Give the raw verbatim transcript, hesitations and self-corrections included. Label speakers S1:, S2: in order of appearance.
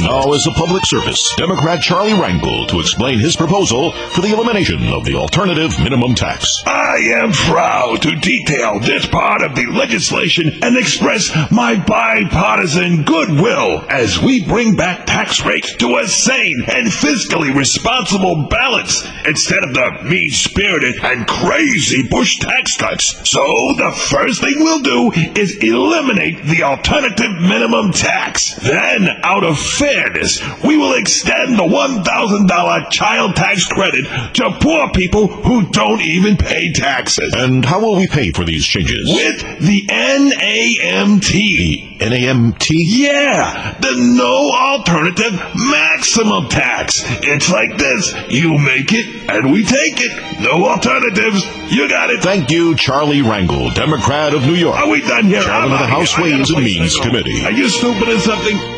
S1: Now, as a public service, Democrat Charlie Rangel to explain his proposal for the elimination of the alternative minimum tax.
S2: I am proud to detail this part of the legislation and express my bipartisan goodwill as we bring back tax rates to a sane and fiscally responsible balance instead of the mean-spirited and crazy Bush tax cuts. So the first thing we'll do is eliminate the alternative minimum tax. Then, out of fairness, we will extend the one thousand dollars child tax credit to poor people who don't even pay taxes.
S1: And how will we pay for these changes?
S2: With the N A M T.
S1: The N A M T?
S2: Yeah, the no alternative maximum tax. It's like this. You make it, and we take it. No alternatives. You got it.
S1: Thank you, Charlie Rangel, Democrat of New York.
S2: Are we done here?
S1: Chairman of the House Ways and Means Committee.
S2: Are you stupid or something?